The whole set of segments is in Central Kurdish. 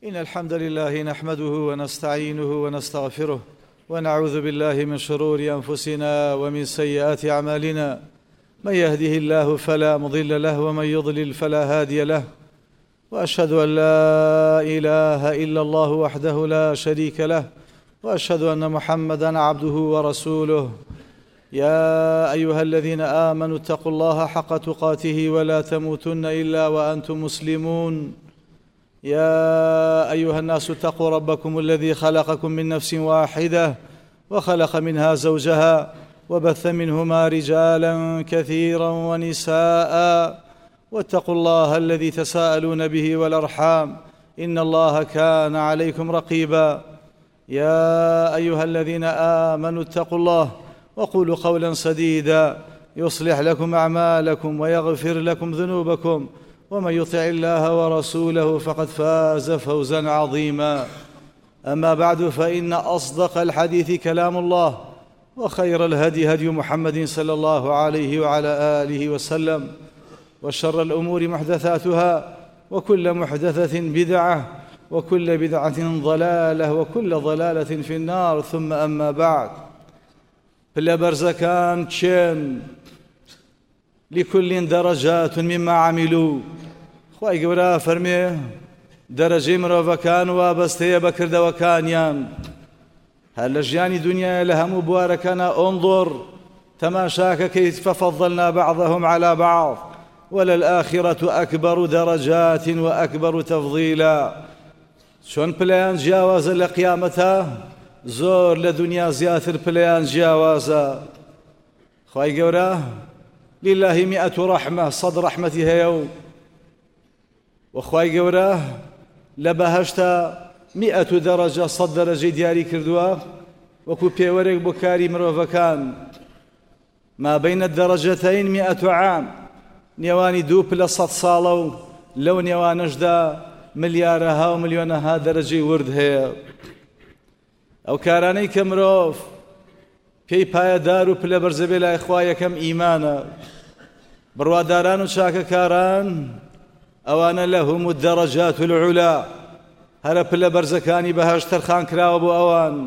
إن الحمد لله نحمده ونستعينه ونستغفره ونعوذ بالله من شرور أنفسنا ومن سيئات أعمالنا. من يهده الله فلا مضل له ومن يضلل فلا هادي له، وأشهد أن لا إله إلا الله وحده لا شريك له، وأشهد أن محمدًا عبده ورسوله. يا أيها الذين آمنوا اتقوا الله حق تقاته ولا تموتن إلا وأنتم مسلمون. يا أيها الناس اتقوا ربكم الذي خلقكم من نفس واحدة وخلق منها زوجها وبث منهما رجالا كثيرا ونساء، واتقوا الله الذي تساءلون به والأرحام إن الله كان عليكم رقيبا. يا أيها الذين آمنوا اتقوا الله وقولوا قولا سديدا يصلح لكم أعمالكم ويغفر لكم ذنوبكم، ومن يطع الله ورسوله فقد فاز فوزا عظيما. أما بعد، فإن أصدق الحديث كلام الله، وخير الهدي هدي محمد صلى الله عليه وعلى آله وسلم، وشر الأمور محدثاتها، وكل محدثة بدعة، وكل بدعة ضلالة، وكل ضلالة في النار. ثم أما بعد، پلە بەرزەکان چێن لكل درجات مما عملوا. خوای گەورە فەرمێ دەرەجەی مرۆڤەکان وابەستەیە بە کردەوەکانیان. هەر لە ژیانی دنیای لە هەموو بوارەکانە ئۆنظر تەماشاکە كيف فضلنا بعضهم على بعض وللآخرة أكبر درجات وأكبر تفضيلا. چۆن پلەیان جیاوازە لە قیامەتە، زۆر لە دنیا زیاتر پلەیان جیاوازە. خوای گەورە لله 100 رحمة، 100 رحمەتی هەیە، و خوای گەورە لە بەهەشتە 100 دەرەجە، 100 دەرەجەی دیاری کردووە وەکو پێوەرێک بۆ کاری مرۆڤەکان. ما بین الدەرەجەتەین 100 عام، نێوانی دوو پلە 100 ساڵە، و لەو نێوانەشدا ملیارەها و ملیۆنەها دەرەجەی ورد هەیە. ئەو کارانەی کە مرۆڤ پێی پایەدار و پلە بەرزە بێ لای خوا، یەکەم ئیمانە. بڕواداران و چاکەکاران ئەوانە لەهم الدەرەجات العولا، هەرە پلە بەرزەکانی بەهەشت تەرخان کراوە بۆ ئەوان.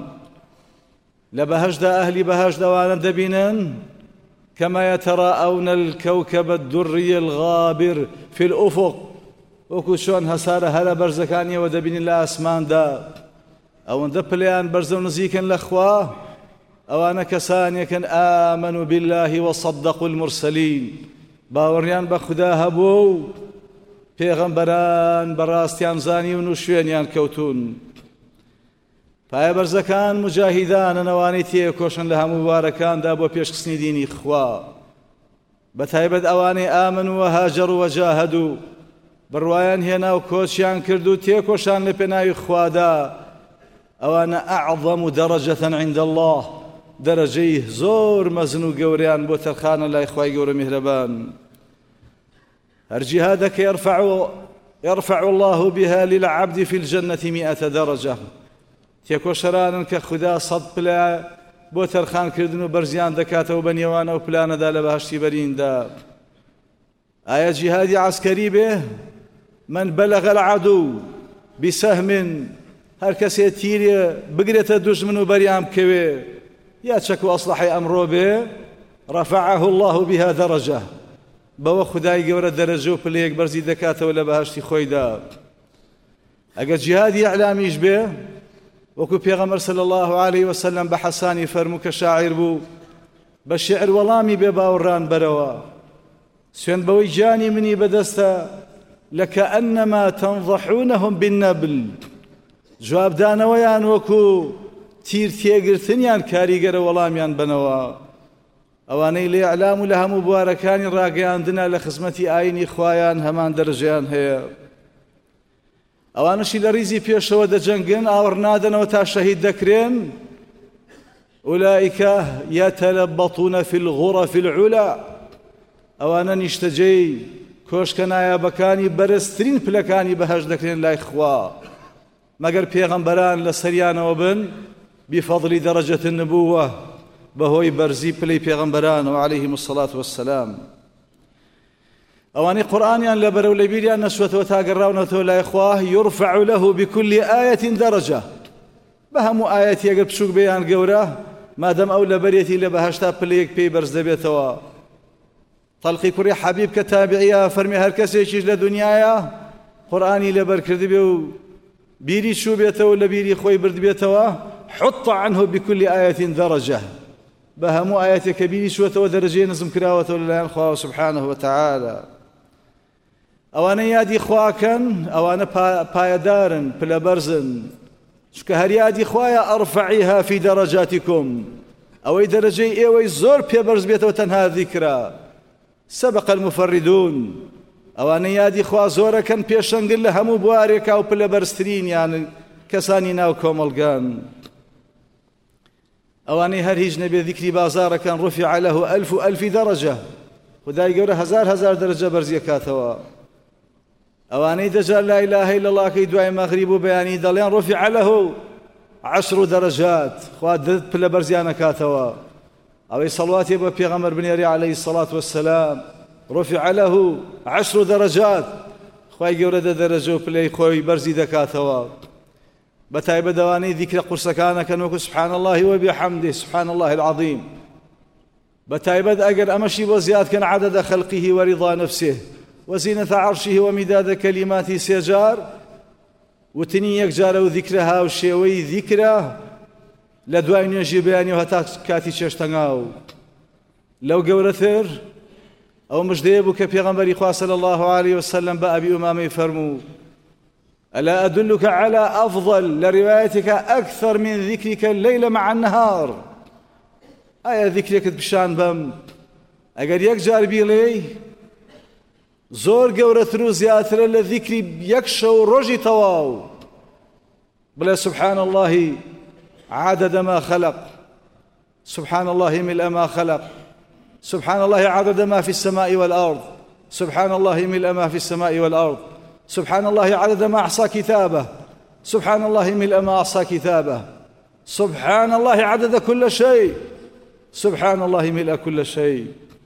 لە بەهەشتدا ئەهلی بەهەشت ئەوانە دەبینن كما يتراءون الكوكب الدري الغابر في الأفق، وەکو چۆن هەسارە هەرە بەرزەکانیەوە دەبینن لە ئاسماندا. ئەوەندە پلەیان بەرزە و نزیکن لە خوا. ئەوانە کەسانێکن ئامنوا بالله وصدقوا المرسلين، باوەڕیان بە خوددا هەبوو و پێغەمبەران بەڕاستیان زانی و شوێنیان کەوتون. پایە بەرزەکان مجاهیدانن، ئەوانەی تێکۆشن لە هەموو بوارەکاندا بۆ پێشخستنی دینی خوا. بەتایبەت ئەوانەی ئامن و هاجر و جاهد و بڕوایان هێنا و کۆچیان کرد و تێکۆشان لە پێناوی خوادا، ئەوانە ئەعظەم دەرەجەتەن عند الله، دەرەجەی زۆر مەزن و گەوریان بۆ تەرخانە لای خوای گەورە میهرەبان. هەر جیهادەکە يرفع الله بها للعبد في الجنة 100 درجة. تێکۆشەرانن کە خوددا 100 پلە بۆ تەرخان کردن و بەرزیان دەکاتەوە بە نێوانە و پلانەدا لە بەهەشتی بەریندا. ئایا جیهادی عسکەری بێ؟ من بلغ العدو بسهم، هەر کەسێ تیرێ بگرێتە دوژمن و بەریان بکەوێ، یا چەک و ئەسلحەی ئەمڕۆ بێ، رفعه الله بها درجة، بەوە خودای گەورە دەرەجە و پلەیەک بەرزی دەکاتەوە لە بەهەشتی خۆیدا. ئەگەر جیهادی ئیعلامیش بێ، وەکو پێغەمبەر صلی الله عليه وسلم بە حەسانی فەرموو کە شاعیر بوو، بە شعر وەڵامی بێ باوەڕان بەرەوە: سوێن بەوەی جانی منی بەدەستە لەکەئەنەما تەنضەحونەهم بالنەبل. جوابدانەوەیان وەکو تیر تێگرتنیان کاریگەرە وەڵامیان بنەوە. ئەوانەی لە ئیعلام و لە هەموو بوارەکانی ڕاگەیاندنە لە خزمەتی ئاینی خوایان هەمان دەرەجەیان هەیە. ئەوانەشی لە ڕیزی پێشەوە دەجەنگن، ئاوەڕ نادەنەوە تا شەهید دەکرێن. ئولائیکە یەتەلەبەطون فی الغرف العلا، ئەوانە نیشتەجێی کۆشکە نایابەکانی بەرزترین پلەکانی بەهەشت دەکرێن لای خوا، مەگەر پێغەمبەران لە سەریانەوە بن بفەضلی دەرەجەت النبووە، بەهۆی بەرزی پلەی پێغەمبەرانەوە عەلەیهیم الصەلاة وەسسەلام. ئەوانەی قورئانیان لە بەرەو لە بیریان نەچووەتەوە تا گەڕاونەتەوە لای خوا يرفع له بكل آية درجة بە هەموو ئاەتی ئەگەر بچووک بێیان گەورە مادەم ئەو لە بەرێتی لە بەهەشتا پلەیەک پێی بەرز دەبێتەوە. تەڵقی کوڕی حەبیب کە تابعیە فەرمی هەر کەسێکیش لە دنیایە قورئانی لەبەر کردبێ و بیری چوو بێتەوە لە بیری خۆی بردبێتەوە حط عنه بكل آية درجة بە هەموو ئاەتێک کە بیری چووەتەوە دەرەجەی نزم کراوەتەوە لەلایەن خوا سبحانه وتعالى. ئەوانە یادی خواکەن ئەوانە پایەدارن پلە بەرزن چکە هەر یادی خوایە ئەرفعیها فی دەرەجاتیکم ئەوەی دەرەجەی ئێوەی زۆر پێبەرز بێتەوە تەنها ذیکرا. سەبق المفەڕیدون ئەوانە یادی خوا زۆرەکەن پێشەنگر لە هەموو بوارێکا و پلە بەرزترینیان کەسانی ناو کۆمەڵگان. ئەوانەی هەر هیچ نەبێ ذیکری بازارەکان رفع له ألف درجة خدای گەورە هەزار دەرەجە بەرزیەکاتەوە. ئەوانەی دەجار لا إله إلا الله کەی دوای مەغریب و بەیانی دەڵێن رفع له 10 درجات خوا دەست پلە بەرزیانەکاتەوە. ئەوەی سەڵواتی بە پێغەمبەر بنێری عليه الصلاة والسلام رفع له 10 درجات خوای گەورە دەرەجە و پلەی خۆی بەرزی دەکاتەوە. بەتایبەت ئەوانەی ذیکرە قورسەکانەکەن وەکو سبحان الله وبحمده سبحان الله العظيم. بەتایبەت ئەگەر ئەمەشی بۆ زیادکەن عدد خلقه ورضا نفسه وزينة عرشه ومداد كلماته سيجار وتني يكجار وذكرها وشيوي ذكره لدواء نيجي بياني وهتا كاتي ششتناو لو قورثر أو مجديبو كبيغمبري خواه صلى الله عليه وسلم بأبي أمامي فرمو ألا أدلك على أفضل لروايتك أكثر من ذكرك الليل مع النهار آية ذكرك بشان بم أقر يكجار بيلي زۆر گەورەتر و زیاترە لە ذیکری یەک شەو ڕۆژی تەواو بڵێ سبحان الله عدد ما خلق سبحان الله ملء ما خلق سبحان الله عدد ما في السماء والأرض سبحان الله ملء ما في السماء والأرض سبحان الله عدد ما أحصى كتابه سبحان الله ملء ما أحصى كتابه سبحان الله عدد كل شيء سبحان الله ملء كل شيء.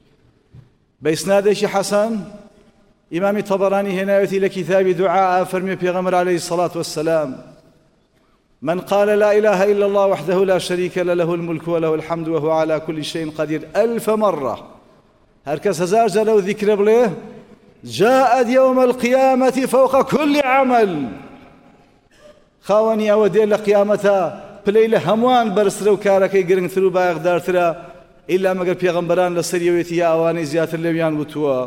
بإسنادش حسن إمام الطبراني هنايتي لكتاب دعاء فرمي بيغمر عليه الصلاة والسلام من قال لا إله إلا الله وحده لا شريك له الملك وله الحمد وهو على كل شيء قدير 1000 مرة هركس هزار لو ذكر بليه جاءت يوم القيامة فوق كل عمل خاوني أودي لقيامتها بليلة هموان برسلو كاركي قرن ثلو بايغ دارترا إلا مقر بيغمبران لسريويتي يا أواني زيات الليويان بتوا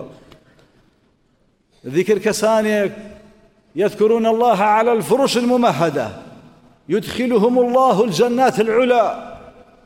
ذكر كسانك يذكرون الله على الفرش الممهدة يدخلهم الله الجنات العلا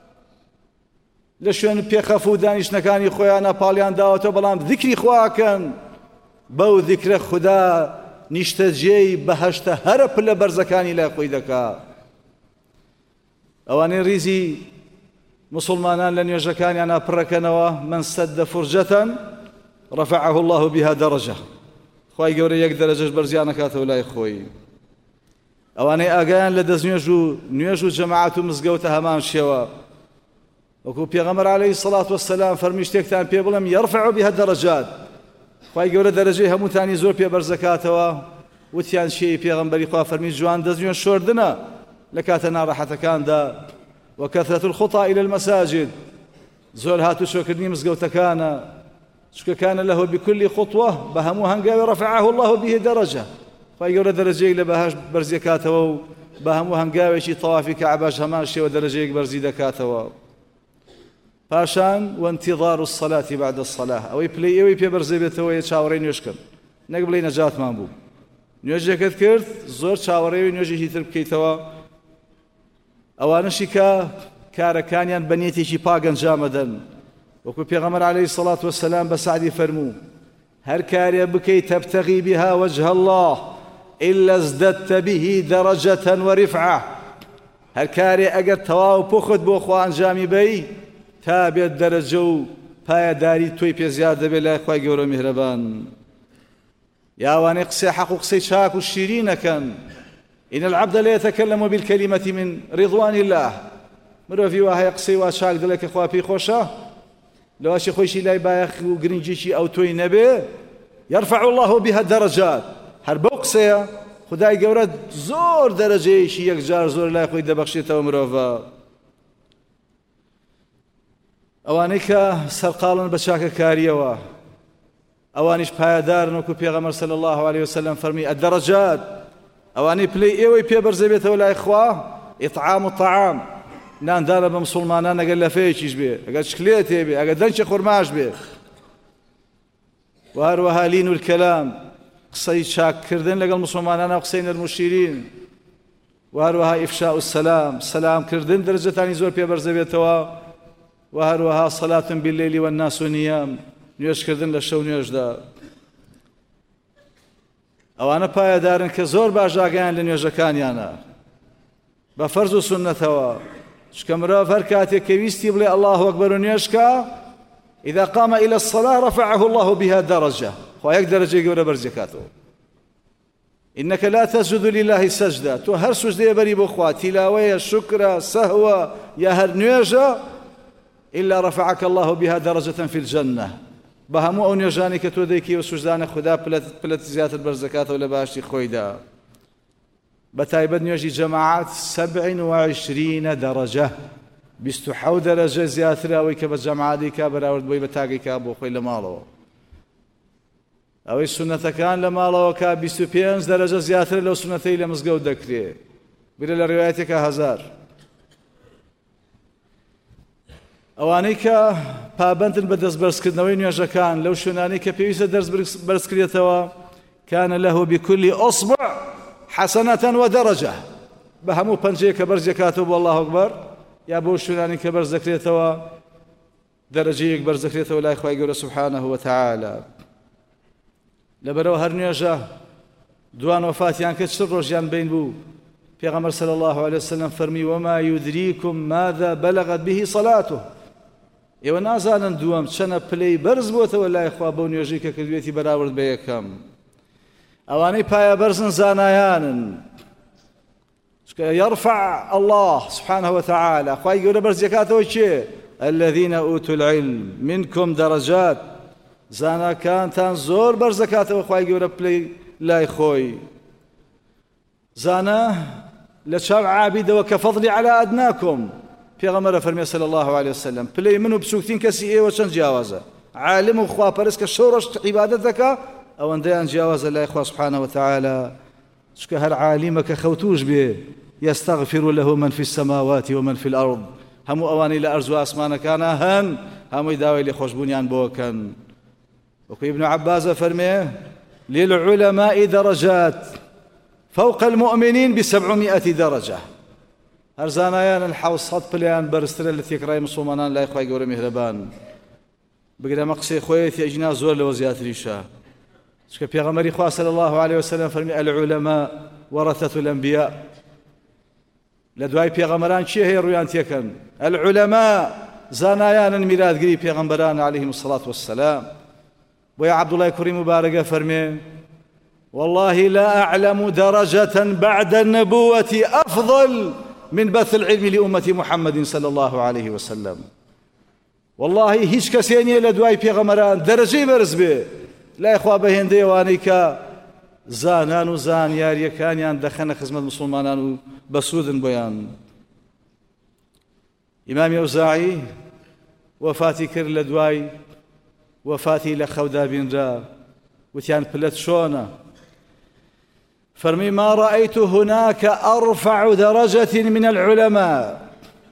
لشون بيخافو دانيش نكاني خويانا باليان داوتو بلام ذكري خواكن بو ذكر خدا نشتجي بهشت هرب لبرزكاني لا خويدكا اواني ريزي مسلمانان لن يجكاني انا بركنوا من سد فرجة رفعه الله بها درجة خوای گەورە یەک دەرەجەش بەرزیانەکاتەوە لای خۆی. ئەوانەی ئاگایان لە نوێژ و جەماعەت و مزگەوتە هەمان شێوە وەکو پێغەمبەر عەلەیهی سەڵات وەسەلام فەرمی شتێکتان پێ بڵێم یەرفع بها دەرەجات خوای گەورە دەرەجەی هەمووتانی زۆر پێ بەرزەکاتەوە. وتیان شێی پێغەمبەری خوا فەرمی جوان دەستنوێ شۆردنە لە کاتە ناڕەحەتەکاندا وكثرة الخطى إلى المساجد زۆر هاتوچۆکردنی مزگەوتەکانە چکە كان له بكل خطوة بهمو هنگاوي رفعه الله به درجة فايقول درجة إلى بهاش برزيكاتوا بهمو هنگاوي شي طوافي كعباش هماشي ودرجة برزيدكاتوا پاشان وانتظار الصلاة بعد الصلاة أو يبلي أو يبي برزيبتوا يتشاورين يشكر نقبلي نجات مامبو نيوجه كذكرت زور تشاورين نيوجه تربكيتوا أوانشي كاركانيان بنيتي شي باقن جامدا وكو پیغمبر عليه الصلاة والسلام بسعدي فرمو هر كاري بكي تبتغي بها وجه الله إلا ازددت به درجة ورفعة هر كاري أقر تواو بخد بوخوان جامي بي تابع الدرجة پايا داري توي بي زيادة بالله اخوة قورو مهربان يا واني قصي حق قصي شاك والشيرين كان إن العبد لا يتكلم بالكلمة من رضوان الله مرو في واحد قصي وشاك دلك اخوة بي خوشة لو أشي خوشي لاي بايخ وقرنجيشي أو توي نبي يرفع الله بها الدرجات هەر بەو قسەیە خدای گەورە زۆر دەرەجەیەکی یەکجار زۆر لای خۆی دەبەخشێتەوە مرۆڤە. ئەوانەی کە سەرقاڵن بە چاکەکاریەوە ئەوانیش پایەدارن وەکو پێغەمبەر صلی الله عليه وسلم فەرمی الدەرەجات ئەوانەی پلەی ئێوەی پێبەرزە بێتەوە لای خوا ئیطعام الطعام ناندانە بە مسڵمانان ئەگەر لەفەیەکیش بێ ئەگەر چکلێتێ بێ ئەگەر دەنچی خورماش بێ و هەروەها لین الکەلام قسەی چاککردن لەگەڵ مسڵمانانە قسەی نەرم و شیرین و هەروەها ئیفشاء السەلام سەلامکردن دەرەجەتانی زۆر پێبەرزە بێتەوە و هەروەها صەلات بالليل والناس نيام نوێژکردن لە شەو نوێژدا. ئەوانە پایەدارن کە زۆر باش ئاگایان لە نوێژەکانیانە بە فەرز و سونەتەوە چکە مرۆڤ هەر کاتێک کە ویستی بڵێ الله ئەکبەر و نوێژکە إذا قام إلى الصلاة رفعه الله بها درجة خوا یەک دەرەجەی گەورە بەرزەکاتەوە. إنك لا تسجد لله سجدة تو هەر سوجدەیە بەری بۆ خوا تیلاوەیە شکرە سەهوە یا هەر نوێژە إلا رفعك الله بها درجة في الجنة بە هەموو ئەو نوێژانی کە تۆ دەیکەی و سوجدانە خوددا پلەت زیاتر بەرزەکاتەوە لە باشی خۆیدا. بە تایبەت نوێژی جەماعەت 27 دەرەجە 27 دەرەجە زیاتر ئەوەی کە بە جەماعەتی کا بەراورد بۆی بە تاگەی کا بۆ خۆی لە ماڵەوە. ئەوەی سونەتەکان لە ماڵەوە کا 25 دەرەجە زیاتر لەو سونەتەی لە مزگەوت دەکرێت. بیرە لە ڕێوایەتێکە 1000. ئەوانەی کە پابەندن بە دەستبەرزکردنەوەی نوێژەکان لەو شوێنانەی کە پێویستە دەست بەرزکرێتەوە كان له بكل أصبع حسنة ودرجة بە هەموو پەنجەیە کە بەرزەکاتەوە بۆ الله ئەکبەر یا بۆ شوێنانی کە بەرز دەکرێتەوە دەرەجەیەک بەرز دەکرێتەوە لای خوای گەورە سبحانه وتعالى. لەبەرەوە هەر نوێژە دوان وفاتیان کە چ ڕۆژیان بین بوو پێغەمبەر صلی الله عليه وسلم فەرمی وما يدريكم ماذا بلغت به صلاته ئێوە نازانن دووەم چەنە پلەی بەرز بۆتەوە لای خوا بەو نوێژەی کە کردوێتی بەراورد بە یەکەم. ئەوانەی پایە بەرزن زانایانن يرفع الله سبحانه وتعالى خوای گەورە بەرزەکاتەوە کێ الذين أوتوا العلم منكم درجات زاناکانتان زۆر بەرزەکاتەوە خوای گەورە پلەی لای خۆی. زانە لە چاو عابیدەوە کە فەضلی على ئەدناکم پێغەمبەر فەرمێ صلی الله عليه وسلم پلەی من و بچووکترین کەسی ئێوە چەند جیاوازە عالم و خواپەرست کە شەو ڕۆژ عیبادەت دەکا ئەوەندەیان جیاوازە لای خوا سبحانه وتعالى چکە هەر عالیمە کە خەوتوش بێ يستغفر له من في السماوات ومن في الأرض هەموو ئەوانەی لە ئەرز و ئاسمانەکانە هەن هەمووی داوای لێخۆشبوونیان بۆکەن. وەکو ابن عباس فەرمێ للعلماء درجات فوق المؤمنين ب700 درجة هەر زانایان 700 پلیان بەرزترە لە تێکڕای مسڵمانان لای خوای گەورە میهرەبان. بگرەمە قسەی خۆیەتی ئەجنا زۆر لەوە زیاتریشە چکە پێغەمبەری خوا صلی الله عليه وسلم فەرمی العلماء ورثة الأنبياء لە دوای پێغەمبەران چی هەیە ڕویان تێکەن العلماء زانایانن میراثگری پێغەمبەران عليهم الصلاة والسلام. بۆیە عەبدوڵای کوڕی مبارەکە فەرمێ والله لا أعلم درجة بعد النبوة أفضل من بث العلم لأمة محمد صلى الله عليه وسلم. والله هیچ کەسێ نییە لە دوای پێغەمبەران دەرەجەی بەرز بێ لای خوا بەهێندەی ئەوانەی کە زانان و زانیاریەکانیان دەخەنە خزمەت مسڵمانان و بەسوودن بۆیان. ئیمامی ئەوزاعی وەفاتی کرد لە دوای وەفاتی لە خەودا بینرا وتیان پلەت چۆنە فەرمی ما رأيت هناك أرفع درجة من العلماء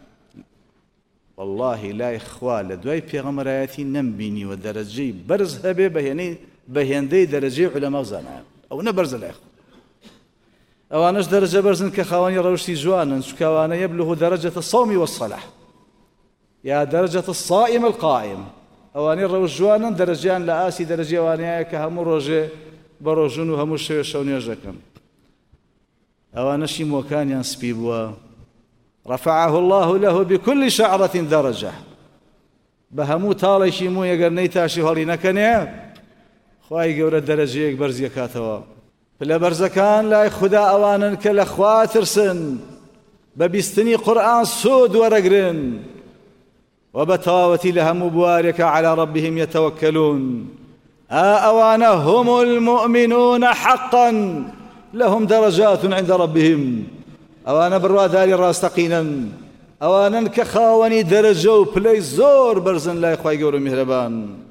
والله لا إخوة لدواي بيغمراتي نمبيني ودرجي برز هبه بهيندي درجي علماء زمان أو نبرز الأخوة أوانش درجة برزن كخواني روشتي جوانا شكوانا يبلغ درجة الصوم والصلاة يا درجة الصائم القائم أواني روش جوانا درجان لآسي درجي وانيا كهمو روجي بروجون وهمو الشوية شوني جاكم أوانشي موكان ينسبيبوا رفعه الله له بكل شعرة درجة بهمو تالي شيمو يقرني تاشي هولي نكني خواهي قورة درجيك برزيكاتوا فلا برزكان لا خدا أوانا كالأخوات ترسن ببستني قرآن سود ورقرن وبتاوتي لهم بوارك على ربهم يتوكلون ئەوانە هم المؤمنون حقا لهم درجات عند ربهم ئەوانە بڕواداری ڕاستەقینن ئەوانن کە خاوەنی دەرەجە و پلەی زۆر بەرزن لای خوای گەورە میهرەبان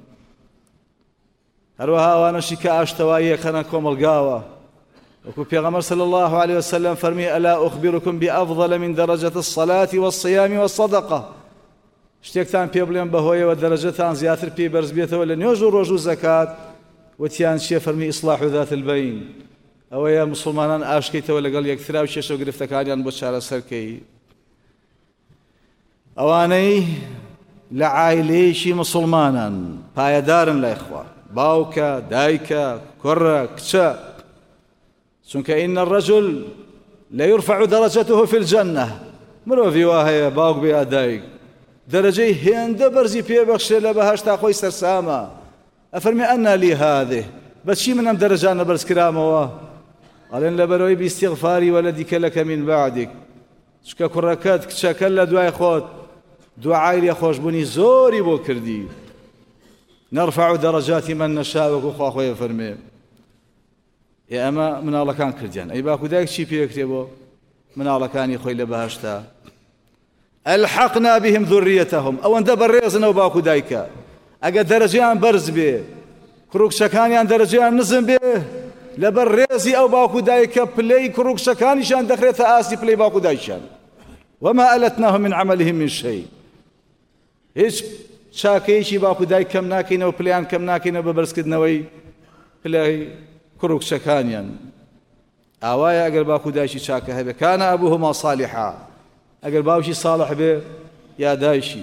هەروەها ئەوانەشی کە ئاشتەوایی خەنە کۆمەڵگاوە وەکو پێغەمبەر صلی الله عليه وسلم فەرمی ئەلا ئوخبركم بأفضل من درجة الصلاة والصيام والصدقة شتێکتان پێ بڵێم بەهۆیەوە دەرەجەتان زیاتر پێی بەرز بێتەوە لە نوێژ و ڕۆژ و زەکات وتیان چیە فەرمی ئیصلاح ذات البین ئەوەیە مسلمانان ئاشکەیتەوە لەگەڵ یەکترا و کێشە و گرفتەکانیان بۆ چارەسەرکەی ئەوانەی لە عایلەیەکی مسلمانان پایەدارن لای خوا باوکە دایکە کوڕە کچە چونکە ئین الرجل ليرفع درجته في الجنة مرۆڤی وا هەیە باوک بێ دایک دەرەجەی هێندە بەرزی پێبەخشێ لە بەهەشتا خۆی سەرسامە ئەفەرمی ئەنا لی هاذه بەچی منم دەرەجانە بەرز کراوە ئەڵێن لەبەرەوەی بیستیغفاری وەلەدیکە لەکە من بعدیک چکە کوڕەکەت کچەکە لە دوای خۆت دوعای لێ خۆشبوونی زۆری بۆ کردی نەرفع دەرەجاتی من نەشاء وەکو خوا خۆی فەرمێ ئێمە مناڵەکان کردیان ئەی باکو دایک چی پێکرێ بۆ مناڵەکانی خۆی لە بەهەشتا ئەلحەقنا بهم ذوريتهم ئەوەندە بەڕێزنەوە باکو دایکە ئەگە دەرەجەیان بەرز بێ کوڕکچەکانیان دەرەجەیان نزم بێ لەبەر ڕێزی ئەو باکو دایکە پلەی کوڕکچەکانیشان دەخرێتە ئاستی پلەی باکو دایکیان وما ئەلەتناهم من عملهم من شيء هیچ چاکەیەکی باکو دایک کەم ناکەینەوە پلەیان کەم ناکەینەوە بە بەرزکردنەوەی پلەی کوڕکچەکانیان ئاوایە ئەگەر باکو دایکی چاکە هەبێ کانە ئەبوهما صالحا ئەگەر باوکی ساڵح بێ یا دایشی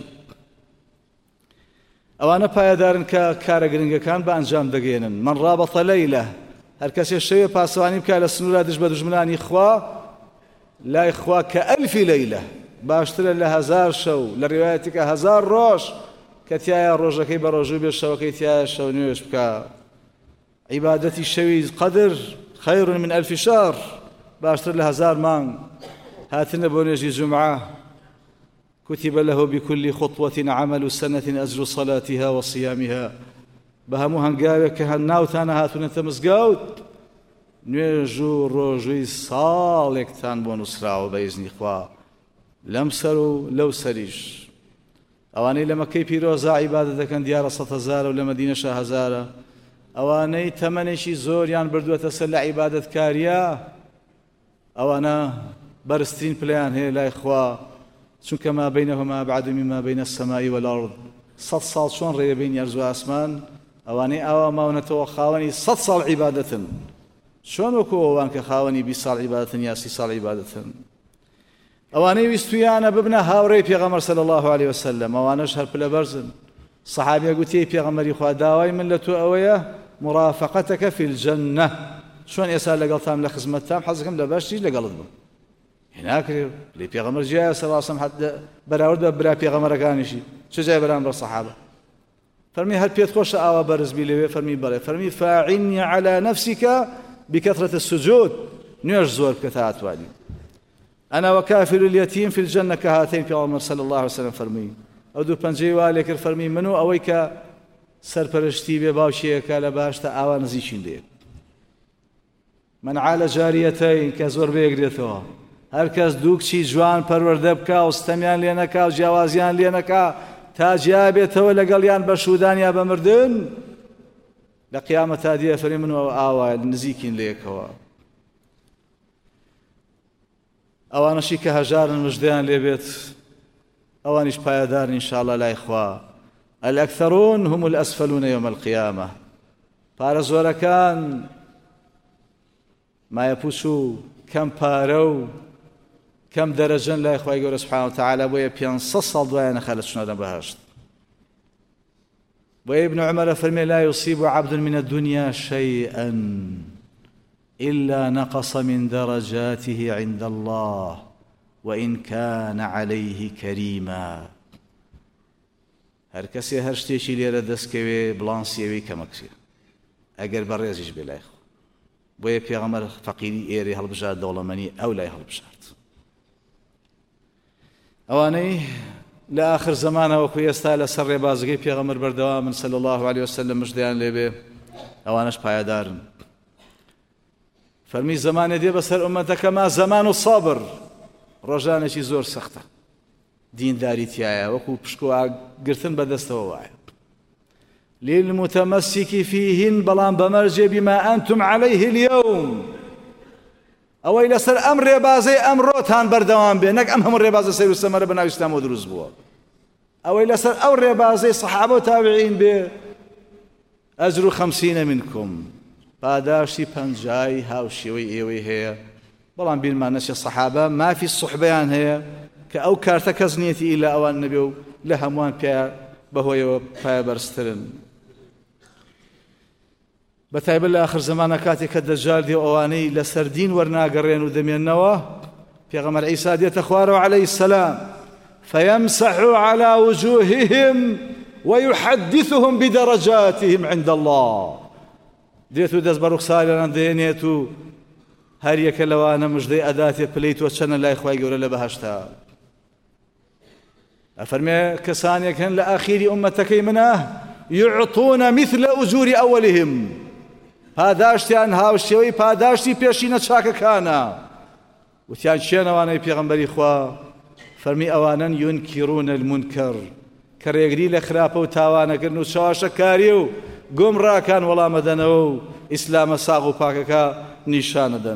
ئەوانە پایەدارن کە کارە گرنگەکان بە ئەنجام دەگەێنن من ڕابەتە لەیلە هەر کەسێ شەوێ پاسەوانی بکات لە سنوورە دژ بە دوژمنانی خوا لای خوا کە ئەلفی لەیلە باشترە لە 1000 شەو لە ڕێوایەتێکە 1000 ڕۆژ کە تایە ڕۆژەکەی بە ڕۆژوو بێ شەوەکەی تایە شەو نوێژ بکە عیبادەتی شەوی قەدر خەیر من 1000 شهر باشتر لە 1000 مانگ هاتنە بۆ نوێژی جومعە كتب له بكل خطوة عمل سنة أجر صلاتها وصيامها بهمو هنگاوێک کە هەناوتانە هاتوونەتە مزگەوت نوێژ و ڕۆژووی ساڵێکتان بۆ نووسراوە بە ئیزنی خوا لەم سەر و لەو سەریش ئەوانەی لە مەکەی پیرۆزە عیبادەت دەکەن دیارە 100,000 و لە مەدینەشە 1000 ئەوانەی تەمەنێکی زۆریان بردووەتە سەر لە عیبادەتکاریە ئەوانە بەرزترین پلەیان هەیە لای خوا چونکە ما بینهما أبعد مما بين السماء والأرض 100 ساڵ چۆن ڕێیە بین یەرز و ئاسمان ئەوانەی ئاوا ماونەتەوە خاوەنی 100 ساڵ عیبادەتن چۆن وەکو ئەوان کە خاوەنی 20 ساڵ عیبادەتن یا 30 ساڵ عیبادەتن ئەوانەی ویستویانە ببنە هاوڕێی پێغەمبەر صلی الله عليه وسلم ئەوانەش هەر پلە بەرزن سەحابیە گوتی پێغەمبەری خوا داوای من لە تۆ ئەوەیە مرافقتك في الجنة چۆن ئێستا لەگەڵتام لە خزمەتتام حەزەکەم لە باشتیش لەگەڵت بم هناکرێ لێ پێغەمبەر جیایە سەڵاسەم بەراورد بە برا پێغەمبەرەکانیشی چ جای بەرام بە سەحابە فەرمی هەر پێت خۆشە ئاوا بەرزبی لەوێ فەرمی بەڵێ فەرمی فاعینی على نفسك بكثرة السجود نوێژ زۆر بکە تا ئاتوانی أنا وكافل اليتيم في الجنة كهاتين پێغەمبەر صلى الله عليه وسلم فەرمی ئەو دوو پەنجەی وا لێ کرد فەرمی من و ئەوەی کە سەرپەرشتی بێ باوشیەکە لە باشتە ئاوا نزیکین لێ من عال جاریەتەین کە زۆر بێگرێتەوە هەر کەس دوو کچی جوان پەروەردە بکە و ستەمیان لێ نەکا و جیاوازیان لێ نەکا تا جیا بێتەوە لەگەڵیان بە شودان یا بە مردن لە قیامەتا دیە فەرمی من و ئاوا نزیکین لێکەوە ئەوانەشی کە هەژارن مژدەیان لێ بێت ئەوانیش پایەدارن ئینشاءالله لای خوا الأكثرون هم الأسفلون يوم القيامة پارە زۆرەکان مایەپوچ و کەم پارە و کەم دەرەجەن لای خوای گەورە سوبحانه وتعالى بۆیە 500 ساڵ دوایە نەخە لە چونەوە بەهەشت بۆیە ابن عمر فەرمێ لا يصيب عبد من الدنيا شيئا إلا نقص من درجاته عند الله وإن كان عليه كريما هەر کەسێ هەر شتێکی لێرە دەستکەوێ بڵانسیەوەی کەمەکسێ ئەگەر بەڕێزیش بێ لای خۆ بۆیە پێغەمبەر فەقیری ئێرە هەڵبژار دەوڵەمەنی ئەو لای هەڵبژارد ئەوانەی لە آخر زمانەوە وەکو ئێستا لەسەر ڕێبازگەی پێغەمبەر بەردەوامن صلی الله عليه وسلم مژدەیان لێبێ ئەوانش پایەدارن. فەرمی زمانێ دێ بەسەر ئومەتەکەما زەمان و سەبر، ڕۆژانێکی زۆر سەختە، دینداری تایە وەکو پشکۆ گرتن بەدەستەوە وایە. للمتمسك فيهن بەڵام بەمەرجێ بما أنتم عليه اليوم، ئەوەی لەسەر ئەم ڕێبازەی ئەمڕۆتان بەردەوام بێ، نەک ئەم هەموو ڕێبازە سەیر و سەمەرە بە ناو ئیسلامەوە دروست بووە، ئەوەی لەسەر ئەو ڕێبازەی سەحابە و تابعین بێ. ئەجر 50 منکم، پاداشتی 50 هاوشێوەی ئێوەی هەیە. بەڵام بیرمان نەچێ سەحابە مافی سوحبەیان هەیە کە ئەو کارتە کەس نیەتی ئیلا ئەوان نەبێ و لە هەمووان پێ بەهۆیەوە پایەبەرزترن. بەتایبەت لە ئاخر زمانە کاتێک کە دەجال دێ ئەوانەی لەسەر دین وەرناگەڕێن و دەمێننەوە، پێغەمبەر عیسا دێتە خوارەوە عەلەیهی السەلام فيمسح على وجوههم ويحدثهم بدرجاتهم عند الله. دێت و دەست بە ڕوخساریان دێنێت و هەر یەکە لەوانە مژدەی ئەداتێ پلەی تۆ چەنە لای خوای گەورە لە بەهەشتا. ئەفەرمێ کەسانێک هەن لە ئاخیری ئومەتەکەی منە يعطون مثل أجور أولهم، پاداشتیان هاوشێوەی پاداشتی پێشینە چاکەکانە. وتیان چێنەوانەی پێغەمبەری خوا؟ فەرمی ئەوانن ينكرون المنكر، کە ڕێگری لە خراپە و تاوانەکردن و چاوەشەکاری و گۆمڕاکان وەڵامەدەنەوە و ئیسلامە ساغ و پاکەکە نیشانەدەن.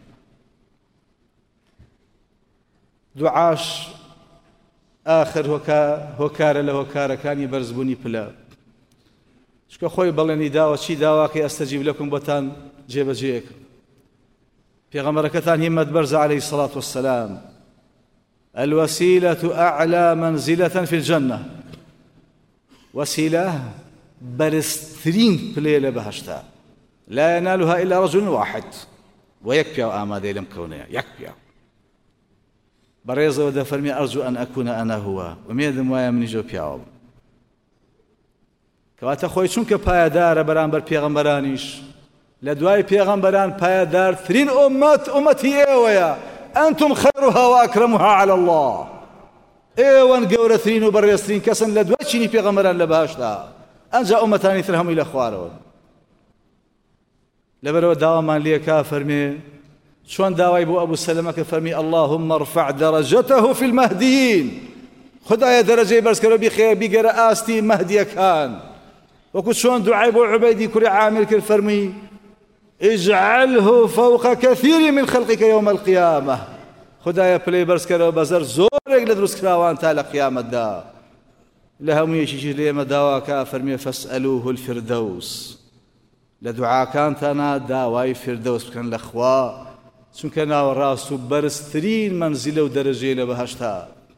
دوعاش ئاخر هۆکارە لە هۆکارەکانی بەرزبوونی پلە. چکە خۆی بەڵێنی داوە چی داواکەی ئەستەجیب لەکم بۆتان جێبەجێیەکە. پێغەمبەرەکەتان هیمەت بەرزە عەلەیهی الصەلاة والسلام الوسيلة أعلى منزلة في الجنة، وسيلة بەرزترین پلێ لە بەهەشتا، لا ينالها إلا رجل واحد، وەک پیاو ئامادەی لەم کەونەیە، یەک پیاو. بەڕێزەوە دەفەرمێ ئەرجو ئەن ئەکونە ئەنا هوە، ومێدم وایە منیشە پیاوە بم. کەواتە خۆی چونکە پایەدارە بەرامبەر پێغەمبەرانیش، لە دوای پێغەمبەران پایەدارترین ئومەتی ئێوەیە. ئەنتم خەیرها وەئەکرەمها عەلە الله، ئێوەن گەورەترین و بەڕێزترین کەسن لە دوای چینی پێغەمبەران لە بەهەشتا، ئەنجا ئومەتانی تر هەمووی لە خوارەوە. لەبەرەوە داوامان لێکا فەرمێ چۆن داوای بۆ ئەبوو سەلەمە کە فەرمی اللهم ارفع درجته في المهديين، خدایە دەرەجەی بەرزکەرە بیگەرە ئاستی مەهدیەکان. وەکو چۆن دوعای بۆ عوبەیدی کوڕی عامر کرد فەرمی اجعله فوق كثير من خلقك يوم القيامة، خدایە پلەی بەرزکەرەوە بەزەر زۆرێک لە دروستکراوان تا لە قیامەتدا. لە هەموویەکیشی لێمە داواکە فەرمێ فەسئەلوه الفردەوس، لە دوعاکانتانە داوای فردەوس بکەن لە خوا، چونکە ناوەڕاست و بەرزترین مەنزیلە و دەرەجەی لە بەهەشتا.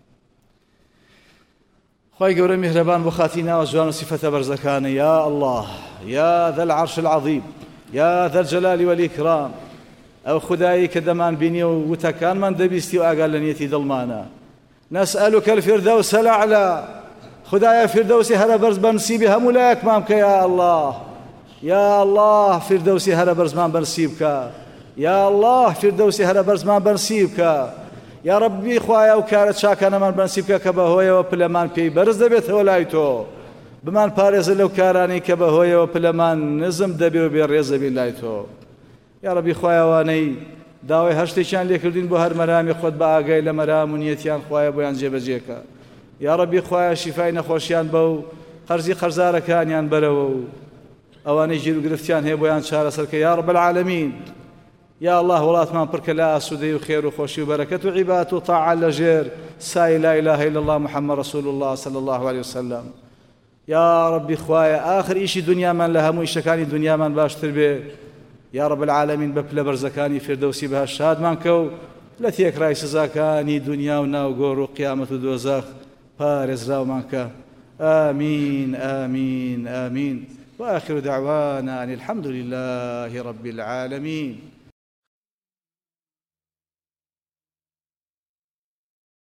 خوای گەورە میهرەبان بۆ خاتی ناوە جوان و سیفەتە بەرزەکانە، یا الله یا ذا العرش العظیم یا ذا الجلال والإكرام، ئەو خدایی کە دەمان بینی و وتەکانمان دەبیستی و ئاگال لە نیەتی دڵمانە. نەسئەلوکە الفردەوس الأعلا، خدایە فردەوسی هەرە بەرز بەنسیبی هەموو لایەکمان بکە یا الله. یا الله فردەوسی هەرە بەرزمان بەنسیب بکە، یا الله فردەوسی هەرە بەرزمان بەنسیب بکە. یا ڕەبی خوایە و کارە چاکانەمان بەنسیب بکە کە بەهۆیەوە پلەمان پێی بەرز دەبێتەوە لای تۆ، بمان پارێزە لەو کارانی کە بەهۆیەوە پلەمان نزم دەبێ و بێڕێز دەبێت لای تۆ. یا ڕەبی خوایەوانەی داوای هەشتێکیان لێکردین بۆ هەر مەرامی خۆت بە ئاگای لە مەرام و نیەتیان خوایە بۆیان جێبەجێکە. یا ڕەبی خوایە شیفای نەخۆشیان بە و قەرزی قەرزارەکانیان بەرەوە و ئەوانەی گیر و گرفتیان هەیە بۆیان چارەسەرکە یا رب العالمین. یا الله وڵاتمان پڕکە لە ئاسوودەی و خێر و خۆشی و بەرەکەت و عیبات و تاعات لەژێر سای لا إله إلا الله محمد رسول الله صلى الله عليه وسلم. یا ربی خوایە ئاخر ئیشی دنیامان لە هەموو ئیشەکانی دنیامان باشتر بێ. یا رب العالمین بە پلە بەرزەکانی فردەوسی بەهەشت شادمان کە و لە تێکڕای سزاکانی دنیا و ناوگۆڕ و قیامەت و دۆزەخ پارێزراومان کە. آمين آمين آمين. وآخر دعوانا أن الحمد لله رب العالمين.